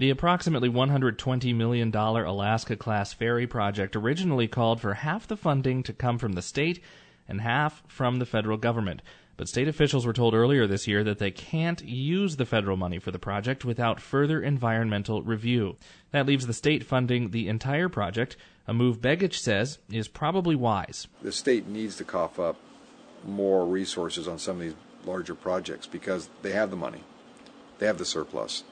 The approximately $120 million Alaska-class ferry project originally called for half the funding to come from the state and half from the federal government. But state officials were told earlier this year that they can't use the federal money for the project without further environmental review. That leaves the state funding the entire project, a move Begich says is probably wise. The state needs to cough up more resources on some of these larger projects because they have the money. They have the surplus.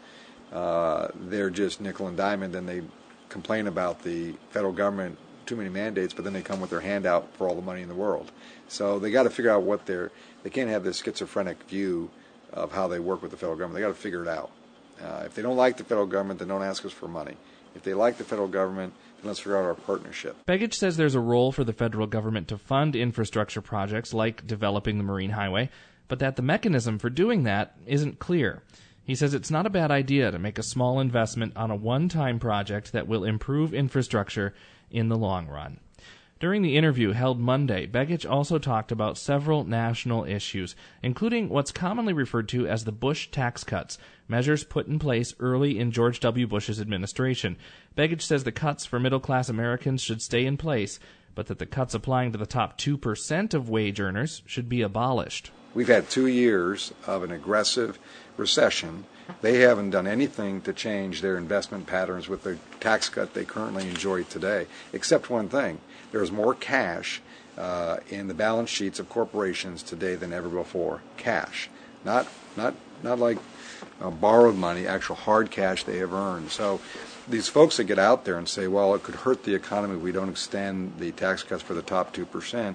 They're just nickel and diamond, and they complain about the federal government, too many mandates, but then they come with their hand out for all the money in the world. So they got to figure out they can't have this schizophrenic view of how they work with the federal government. They got to figure it out. If they don't like the federal government, then don't ask us for money. If they like the federal government, then let's figure out our partnership. Begich says there's a role for the federal government to fund infrastructure projects like developing the Marine Highway, but that the mechanism for doing that isn't clear. He says it's not a bad idea to make a small investment on a one-time project that will improve infrastructure in the long run. During the interview held Monday, Begich also talked about several national issues, including what's commonly referred to as the Bush tax cuts, measures put in place early in George W. Bush's administration. Begich says the cuts for middle-class Americans should stay in place, but that the cuts applying to the top 2% of wage earners should be abolished. We've had 2 years of an aggressive recession. They haven't done anything to change their investment patterns with the tax cut they currently enjoy today, except one thing. There's more cash in the balance sheets of corporations today than ever before. Cash. Not like borrowed money, actual hard cash they have earned. So these folks that get out there and say, well, it could hurt the economy if we don't extend the tax cuts for the top 2%,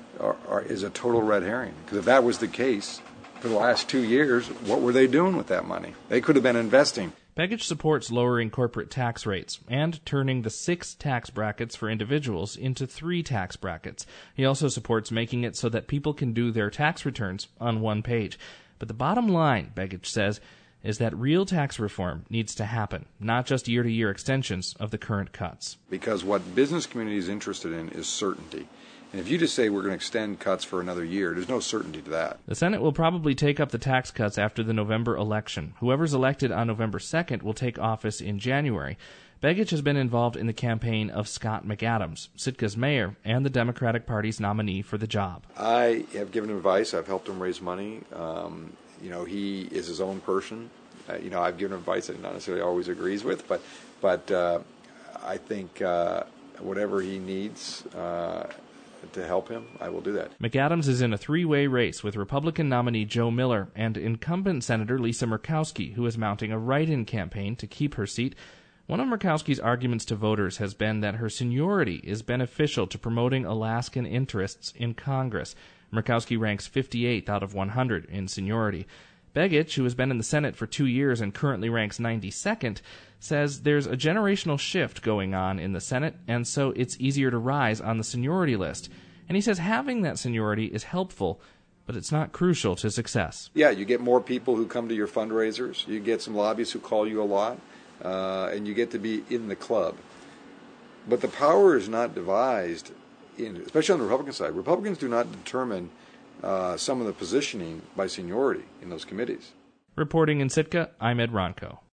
is a total red herring. Because if that was the case for the last 2 years, what were they doing with that money? They could have been investing. Begich supports lowering corporate tax rates and turning the 6 tax brackets for individuals into 3 tax brackets. He also supports making it so that people can do their tax returns on one page. But the bottom line, Begich says, is that real tax reform needs to happen, not just year-to-year extensions of the current cuts. Because what business community is interested in is certainty. And if you just say we're going to extend cuts for another year, there's no certainty to that. The Senate will probably take up the tax cuts after the November election. Whoever's elected on November 2nd will take office in January. Begich has been involved in the campaign of Scott McAdams, Sitka's mayor, and the Democratic Party's nominee for the job. I have given him advice. I've helped him raise money. He is his own person. I've given him advice that he not necessarily always agrees with, but I think whatever he needs to help him, I will do that. McAdams is in a 3-way race with Republican nominee Joe Miller and incumbent Senator Lisa Murkowski, who is mounting a write-in campaign to keep her seat. One of Murkowski's arguments to voters has been that her seniority is beneficial to promoting Alaskan interests in Congress. Murkowski ranks 58th out of 100 in seniority. Begich, who has been in the Senate for 2 years and currently ranks 92nd, says there's a generational shift going on in the Senate, and so it's easier to rise on the seniority list. And he says having that seniority is helpful, but it's not crucial to success. Yeah, you get more people who come to your fundraisers. You get some lobbyists who call you a lot, and you get to be in the club. But the power is not devised, especially on the Republican side. Republicans do not determine some of the positioning by seniority in those committees. Reporting in Sitka, I'm Ed Ronco.